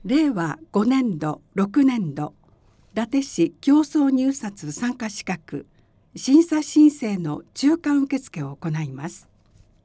令和5年度6年度伊達市競争入札参加資格審査申請の中間受付を行います。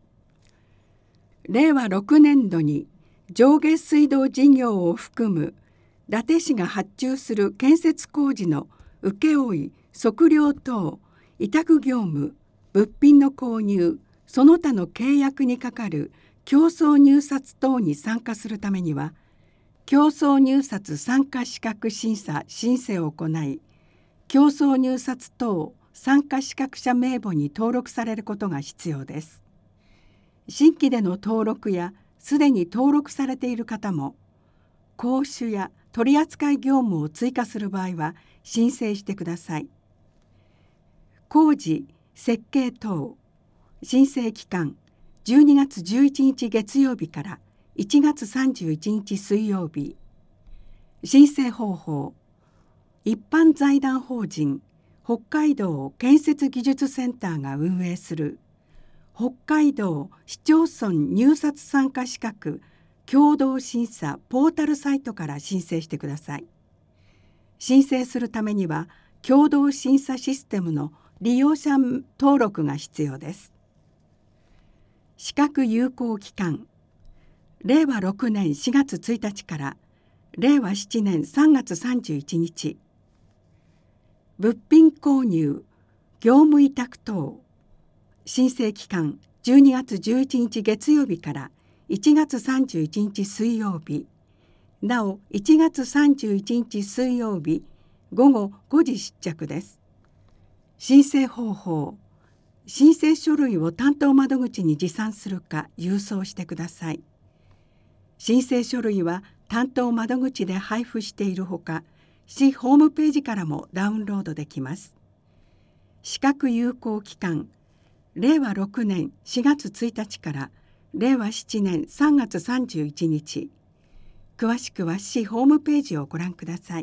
令和6年度に上下水道事業を含む伊達市が発注する建設工事の請負、測量等委託業務、物品の購入その他の契約に係る競争入札等に参加するためには、競争入札参加資格審査申請を行い、競争入札等参加資格者名簿に登録されることが必要です。新規での登録やすでに登録されている方も、講習や取扱業務を追加する場合は申請してください。工事・設計等申請期間12月11日月曜日から1月31日水曜日。申請方法、一般財団法人北海道建設技術センターが運営する北海道市町村入札参加資格共同審査ポータルサイトから申請してください。申請するためには共同審査システムの利用者登録が必要です。資格有効期間、令和6年4月1日から令和7年3月31日。物品購入、業務委託等申請期間12月11日月曜日から1月31日水曜日。なお1月31日水曜日午後5時出着です。申請方法、申請書類を担当窓口に持参するか郵送してください。申請書類は担当窓口で配布しているほか、市ホームページからもダウンロードできます。資格有効期間、令和6年4月1日から令和7年3月31日。詳しくは市ホームページをご覧ください。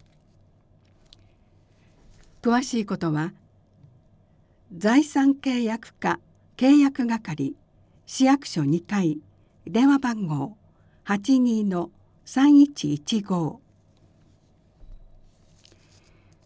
詳しいことは、財産契約課契約係市役所2階電話番号 82-3115